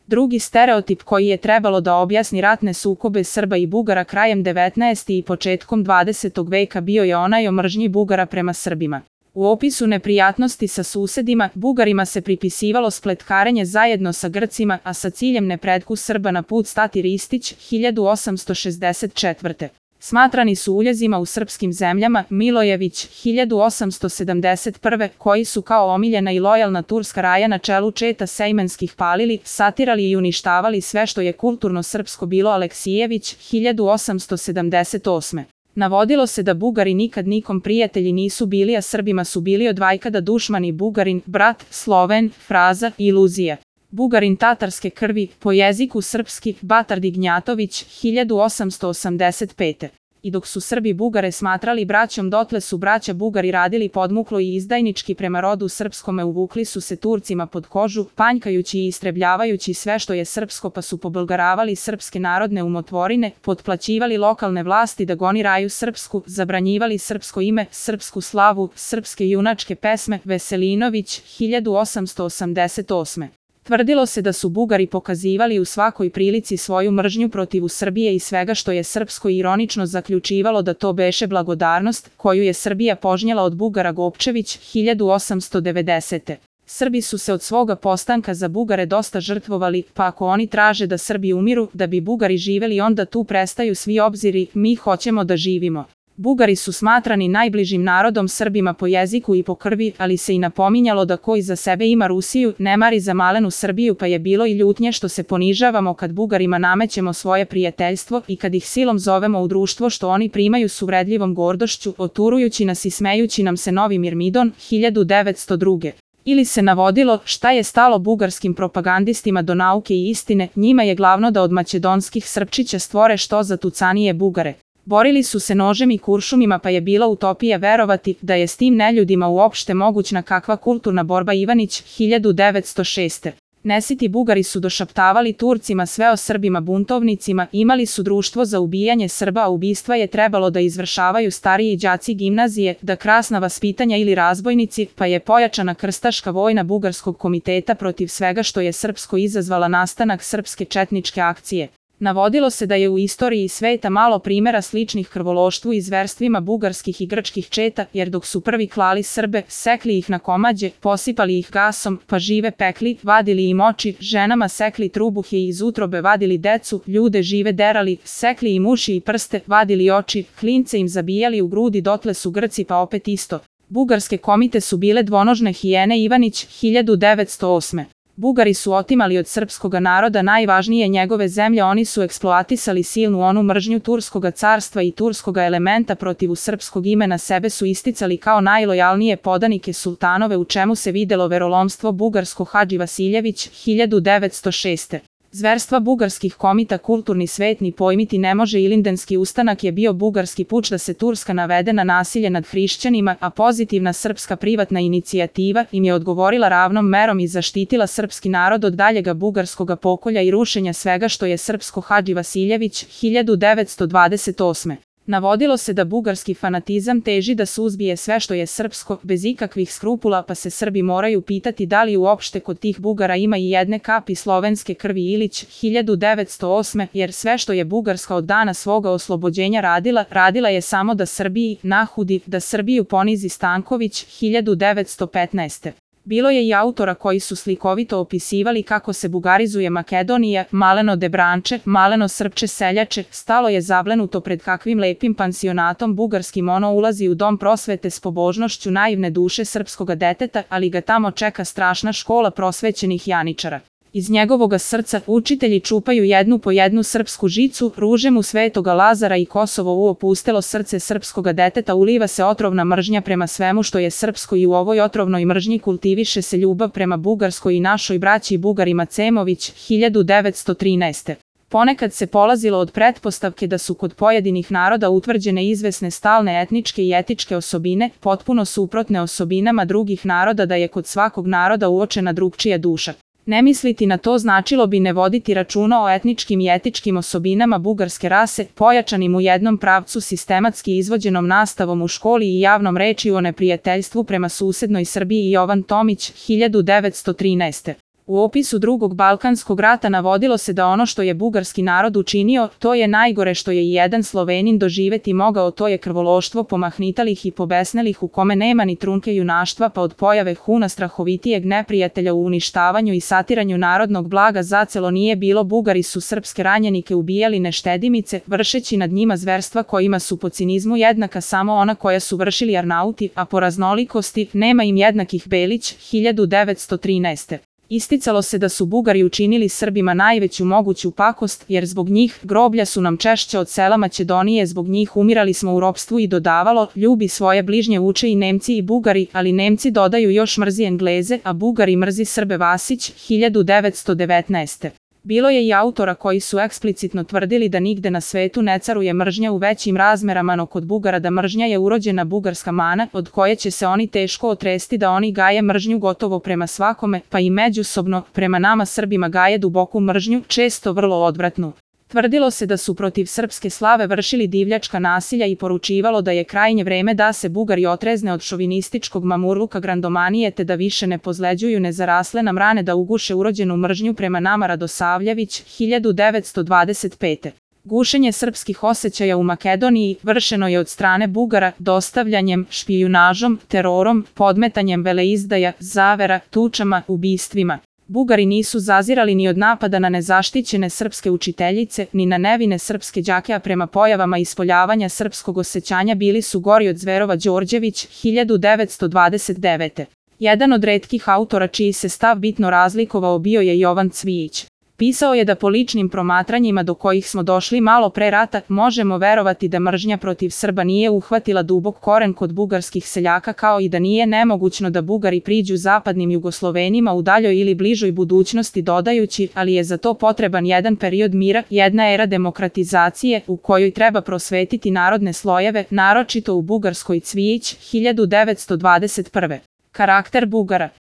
Drugi stereotip koji je trebalo da objasni ratne sukobe Srba i Bugara krajem 19. i početkom 20. veka bio je onaj o mržnji Bugara prema Srbima. U opisu neprijatnosti sa susedima, Bugarima se pripisivalo spletkarenje zajedno sa Grcima, a sa ciljem nepretku Srba na put stati Ristić, 1864. Smatrani su uljezima u srpskim zemljama, Milojević, 1871. koji su kao omiljena i lojalna turska raja na čelu četa sejmenskih palili, satirali i uništavali sve što je kulturno srpsko bilo, Aleksijević, 1878. Navodilo se da Bugari nikad nikom prijatelji nisu bili, a Srbima su bili od vajkada dušmani. Bugarin, brat, Sloven, fraza, iluzija. Bugarin tatarske krvi, po jeziku srpski, Batar Dignjatović, 1885. I dok su Srbi Bugare smatrali braćom, dotle su braća Bugari radili podmuklo i izdajnički prema rodu srpskome, uvukli su se Turcima pod kožu, panjkajući i istrebljavajući sve što je srpsko, pa su pobulgaravali srpske narodne umotvorine, potplaćivali lokalne vlasti da goniraju srpsku, zabranjivali srpsko ime, srpsku slavu, srpske junačke pesme. Veselinović, 1888. Tvrdilo se da su Bugari pokazivali u svakoj prilici svoju mržnju protiv Srbije i svega što je srpsko i ironično zaključivalo da to beše blagodarnost koju je Srbija požnjela od Bugara. Gopčević, 1890. Srbi su se od svoga postanka za Bugare dosta žrtvovali, pa ako oni traže da Srbi umiru, da bi Bugari živeli, onda tu prestaju svi obziri, mi hoćemo da živimo. Bugari su smatrani najbližim narodom Srbima po jeziku i po krvi, ali se i napominjalo da ko iza sebe ima Rusiju, ne mari za malenu Srbiju, pa je bilo i ljutnje što se ponižavamo kad Bugarima namećemo svoje prijateljstvo i kad ih silom zovemo u društvo, što oni primaju s uvredljivom gordošću, oturujući nas i smejući nam se. Novi Mirmidon, 1902. Ili se navodilo šta je stalo bugarskim propagandistima do nauke i istine, njima je glavno da od makedonskih Srpčića stvore što zatucanije Bugare. Borili su se nožem i kuršumima, pa je bila utopija verovati da je s tim neljudima uopšte mogućna kakva kulturna borba. Ivanić, 1906. Nesiti Bugari su došaptavali Turcima sve o Srbima buntovnicima, imali su društvo za ubijanje Srba, a ubistva je trebalo da izvršavaju stariji đaci gimnazije, da krasna vaspitanja ili razbojnici, pa je pojačana krstaška vojna Bugarskog komiteta protiv svega što je srpsko izazvala nastanak srpske četničke akcije. Navodilo se da je u istoriji sveta malo primjera sličnih krvološtvu i zverstvima bugarskih i grčkih četa, jer dok su prvi klali Srbe, sekli ih na komađe, posipali ih gasom, pa žive pekli, vadili im oči, ženama sekli trubuhe i iz utrobe vadili decu, ljude žive derali, sekli im uši i prste, vadili oči, klince im zabijali u grudi, dotle su Grci pa opet isto. Bugarske komite su bile dvonožne hijene. Ivanić, 1908. Bugari su otimali od srpskoga naroda najvažnije njegove zemlje, oni su eksploatisali silnu onu mržnju turskoga carstva i turskoga elementa protiv srpskog imena, sebe su isticali kao najlojalnije podanike sultanove, u čemu se videlo verolomstvo bugarsko. Hadži Vasiljević, 1906. Zverstva bugarskih komita kulturni svet ni pojmiti ne može. Ilindenski ustanak je bio bugarski puč da se Turska navede na nasilje nad hrišćanima, a pozitivna srpska privatna inicijativa im je odgovorila ravnom merom i zaštitila srpski narod od daljega bugarskoga pokolja i rušenja svega što je srpsko. Hadži Vasiljević, 1928. Navodilo se da bugarski fanatizam teži da suzbije sve što je srpsko, bez ikakvih skrupula, pa se Srbi moraju pitati da li uopšte kod tih Bugara ima i jedne kapi slovenske krvi. Ilić, 1908. Jer sve što je Bugarska od dana svoga oslobođenja radila je samo da Srbiji nahudi, da Srbiju ponizi. Stanković, 1915. Bilo je i autora koji su slikovito opisivali kako se bugarizuje Makedonija, maleno Debranče, maleno Srpče seljače, stalo je zablenuto pred kakvim lepim pansionatom bugarskim, ono ulazi u dom prosvete s pobožnošću naivne duše srpskoga deteta, ali ga tamo čeka strašna škola prosvećenih janičara. Iz njegovoga srca učitelji čupaju jednu po jednu srpsku žicu, ruže mu Svetoga Lazara i Kosovo u opustelo srce srpskoga deteta uliva se otrovna mržnja prema svemu što je srpsko i u ovoj otrovnoj mržnji kultiviše se ljubav prema bugarskoj i našoj braći Bugarima. Cemović, 1913. Ponekad se polazilo od pretpostavke da su kod pojedinih naroda utvrđene izvesne stalne etničke i etičke osobine, potpuno suprotne osobinama drugih naroda, da je kod svakog naroda uočena drugčija duša. Ne misliti na to značilo bi ne voditi računa o etničkim i etičkim osobinama bugarske rase, pojačanim u jednom pravcu sistematski izvođenom nastavom u školi i javnom rečju o neprijateljstvu prema susednoj Srbiji. Jovan Tomić, 1913. U opisu Drugog Balkanskog rata navodilo se da ono što je bugarski narod učinio, to je najgore što je i jedan Slovenin doživeti mogao, to je krvološtvo pomahnitalih i pobesnelih u kome nema ni trunke junaštva, pa od pojave Huna strahovitijeg neprijatelja u uništavanju i satiranju narodnog blaga zacelo nije bilo. Bugari su srpske ranjenike ubijali neštedimice, vršeći nad njima zverstva kojima su po cinizmu jednaka samo ona koja su vršili Arnauti, a po raznolikosti nema im jednakih. Belić, 1913. Isticalo se da su Bugari učinili Srbima najveću moguću pakost, jer zbog njih groblja su nam češće od sela Makedonije, zbog njih umirali smo u ropstvu, i dodavalo, ljubi svoje bližnje uče i Nemci i Bugari, ali Nemci, dodaju, još mrzi Engleze, a Bugari mrzi Srbe. Vasić, 1919. Bilo je i autora koji su eksplicitno tvrdili da nigde na svetu ne caruje mržnja u većim razmerama no kod Bugara, da mržnja je urođena bugarska mana, od koje će se oni teško otresti, da oni gaje mržnju gotovo prema svakome, pa i međusobno, prema nama Srbima gaje duboku mržnju, često vrlo odvratnu. Tvrdilo se da su protiv srpske slave vršili divljačka nasilja i poručivalo da je krajnje vreme da se Bugari otrezne od šovinističkog mamurluka grandomanije, te da više ne pozleđuju nezarasle nam rane, da uguše urođenu mržnju prema nama. Radosavljević, 1925. Gušenje srpskih osjećaja u Makedoniji vršeno je od strane Bugara dostavljanjem, špijunažom, terorom, podmetanjem veleizdaja, zavera, tučama, ubistvima. Bugari nisu zazirali ni od napada na nezaštićene srpske učiteljice, ni na nevine srpske đake, a prema pojavama ispoljavanja srpskog osjećanja bili su gori od zverova. Đorđević, 1929. Jedan od retkih autora čiji se stav bitno razlikovao bio je Jovan Cvijić. Pisao je da po ličnim promatranjima do kojih smo došli malo pre rata, možemo verovati da mržnja protiv Srba nije uhvatila dubok koren kod bugarskih seljaka, kao i da nije nemogućno da Bugari priđu zapadnim Jugoslovenima u daljoj ili bližoj budućnosti, dodajući, ali je za to potreban jedan period mira, jedna era demokratizacije u kojoj treba prosvetiti narodne slojeve, naročito u Bugarskoj. Cvijić, 1921. Karakter Bugara.